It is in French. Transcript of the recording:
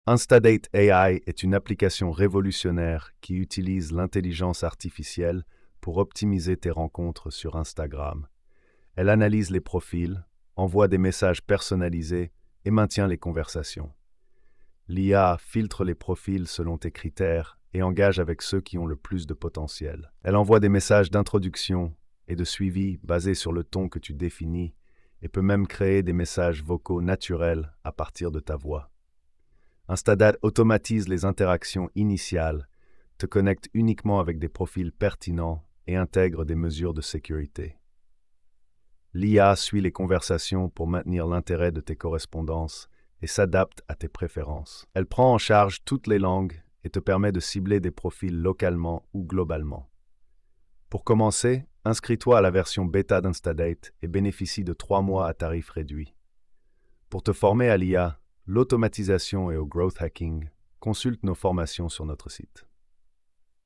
Instadate AI est une application révolutionnaire qui utilise l'intelligence artificielle pour optimiser tes rencontres sur Instagram. Elle analyse les profils, envoie des messages personnalisés et maintient les conversations. L'IA filtre les profils selon tes critères et engage avec ceux qui ont le plus de potentiel. Elle envoie des messages d'introduction et de suivi basés sur le ton que tu définis et peut même créer des messages vocaux naturels à partir de ta voix. Instadate automatise les interactions initiales, te connecte uniquement avec des profils pertinents et intègre des mesures de sécurité. L'IA suit les conversations pour maintenir l'intérêt de tes correspondances et s'adapte à tes préférences. Elle prend en charge toutes les langues et te permet de cibler des profils localement ou globalement. Pour commencer, inscris-toi à la version bêta d'Instadate et bénéficie de 3 mois à tarif réduit. Pour te former à l'IA, l'automatisation et au growth hacking, consulte nos formations sur notre site.